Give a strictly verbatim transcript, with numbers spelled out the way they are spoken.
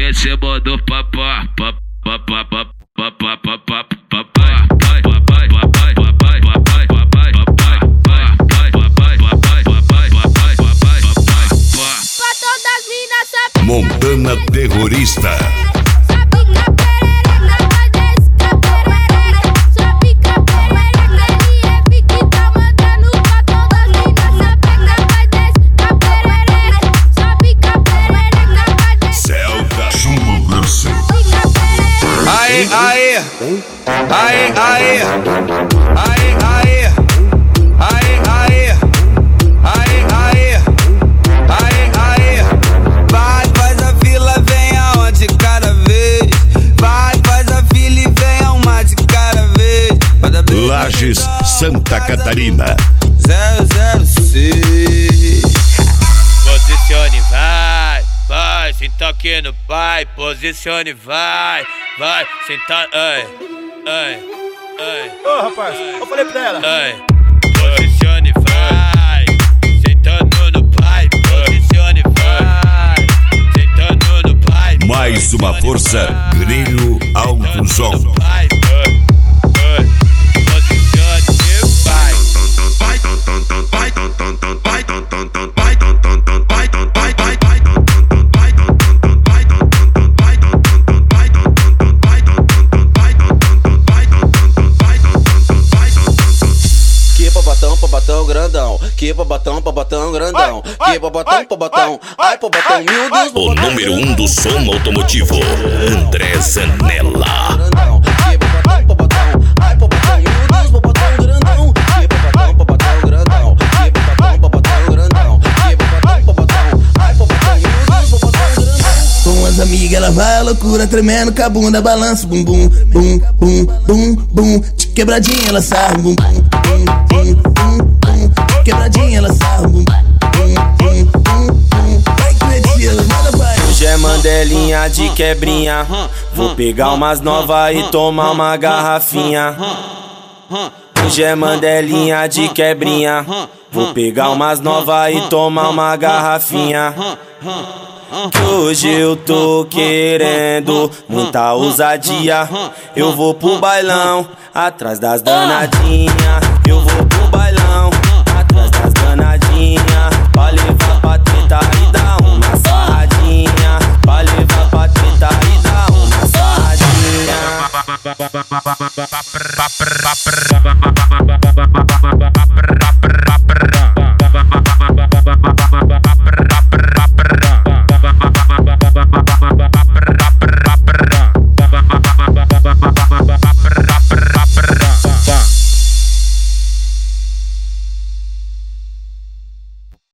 em cima do papá, papá, papá, papá, papá, papá. Montana Terrorista. Aê, aê, aê, aê, aê, aê, aê, aê, aê, aê, aê, aê. Vai, faz a fila, vem aonde cada vez. Vai, faz a fila e vem a uma de cada vez. Lages, Santa Catarina. zero zero seis. Posicione, vai, vai, senta aqui no pai. Posicione, vai, vai, senta, ai, ai, ai. Ô, rapaz, eu falei pra ela. Ai, posicione, vai, sentando no pai. Posicione, vai, sentando no pai. Mais uma força, Grilo Alto Som. Batão grandão, que babatão, babatão grandão, que babatão, babatão, ai babatão, mil Deus. O número um do som automotivo, André Zanella. Que babatão, babatão, ai babatão, mil Deus, babatão grandão, que babatão, babatão grandão, que babatão, babatão grandão, que babatão, babatão, ai babatão, mil Deus, babatão grandão. Com as amigas ela vai a loucura, tremendo com a bunda, balança, bum bum, bum, bum, bum, bum, de quebradinha ela sarra, bum, bum, bum, bum, bum. Quebradinha, ela sarra, bum, bum, bum, bum, bum. Vai que metida, manda pai. Hoje é mandelinha de quebrinha. Vou pegar umas novas e tomar uma garrafinha. Hoje é mandelinha de quebrinha. Vou pegar umas novas e tomar uma garrafinha. Que hoje eu tô querendo muita ousadia. Eu vou pro bailão, atrás das danadinhas. Eu vou